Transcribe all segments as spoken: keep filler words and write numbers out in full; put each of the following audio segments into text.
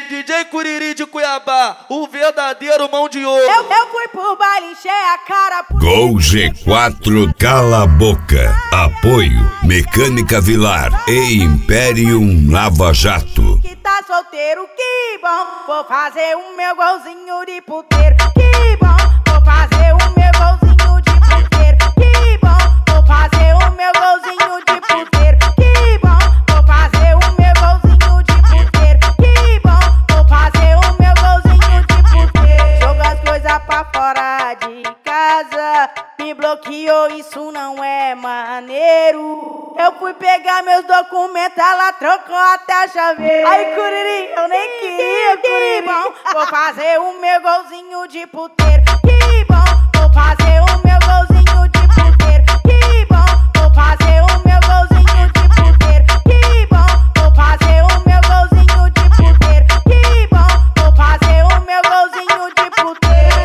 D J Curiri de Cuiabá, o verdadeiro mão de ouro. Eu, eu fui pro baile, encher a cara. Gol G quatro, cala a boca. Apoio Mecânica Vilar e Imperium Lava Jato. Que tá solteiro, que bom. Vou fazer o meu golzinho de puteiro. Que bom, vou fazer o meu golzinho de puteiro. Que bom, vou fazer o meu golzinho de puteiro. Que bom, vou fazer o meu golzinho de puteiro. Que bom, vou fazer o meu golzinho de puteiro. Joga as coisas pra fora de casa. Me bloqueou, isso não é maneiro. Eu fui pegar meus documentos, ela trocou até a chaveira. Ai, Curiri, eu nem queria, que bom. Vou fazer o meu golzinho de puteiro. Que bom, vou fazer o meu golzinho de puteiro. Que bom, vou fazer o meu golzinho de puteiro. Que bom, vou fazer o meu golzinho de puteiro. Que bom, vou fazer o meu golzinho de puteiro.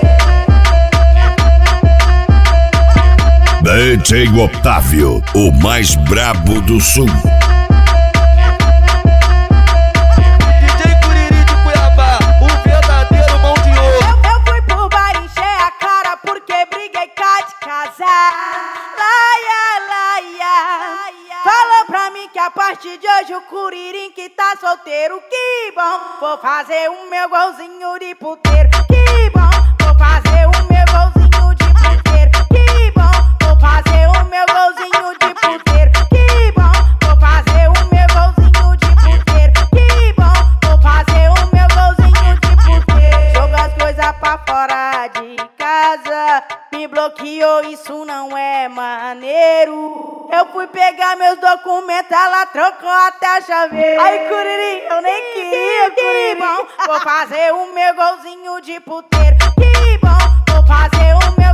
D J Otávio, o mais brabo do sul. D J Curiri de Cuiabá, o verdadeiro mão de ouro. Eu, eu fui pro bar encher a cara porque briguei cá de casar. Laia, laia. Falou pra mim que a partir de hoje o Curirim que tá solteiro. Que bom, vou fazer o meu golzinho de puteiro. Que bom, vou fazer o meu golzinho de puteiro. Que bom, vou fazer o meu golzinho de puteiro. Que bom, vou fazer o meu golzinho de puteiro. Que bom, vou fazer o meu golzinho de puteiro. Joga as coisas pra fora de casa. Me bloqueou, isso não é maneiro. Eu fui pegar meus documentos, ela trocou até a chaveira. Ai, Curiri, eu nem queria, que bom. Vou fazer o meu golzinho de puteiro. Que bom, vou fazer o meu